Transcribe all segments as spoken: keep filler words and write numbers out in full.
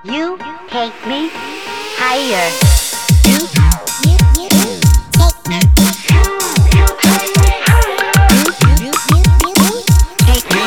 You take me higher. You, You, you, you take me. You, you, you, you take me.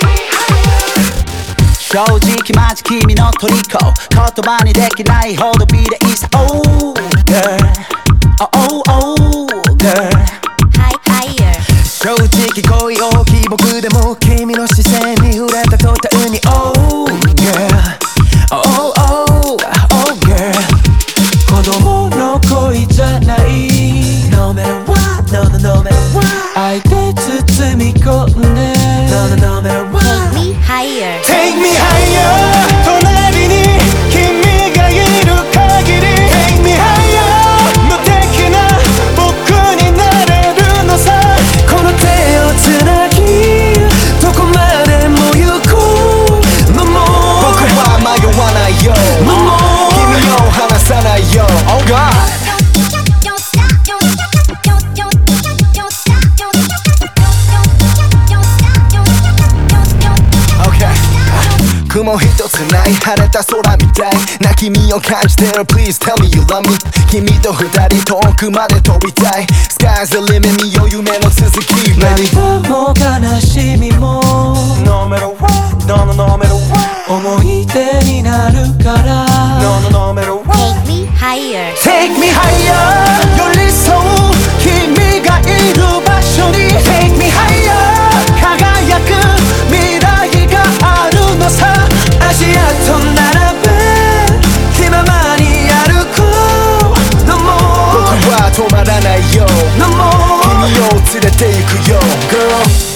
正直マジ君の虜言葉にできないほど美麗さ Oh girl Oh oh girl Higher. 正直恋大きい僕でも君の視線に触れた途端に Oh girl Oh oh oh girl 子供の恋じゃない No matter what No no no matter what 愛で包み込んで No no no matter what Take me higher. Take me higher 隣に君がいる限り Take me higher 無敵な僕になれるのさこの手をつなぎどこまでも行こう No more 僕は迷わないよ No more 君を離さないよ Oh God Don't stop, don't stop, don't, don't, don't stop, don't stop, don't stop, don't stop, Okay 雲一つない晴れた空みたいな君を感じてる Please tell me you love me 君と二人遠くまで飛びたい Sky's the limit 見よ夢の続き涙も悲しみも No matter what No no no matter what 思い出になるから No no no matter what Take me higher. Take me higher 寄り添う君がいる場所に Take me higher 輝く未来があるのさ足跡並べ気ままに歩こう No more 僕は止まらないよ No more 君を連れて行くよ Girl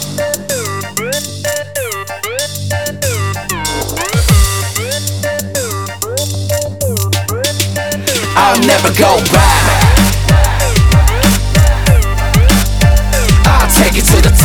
I'll never go back I'll take it to the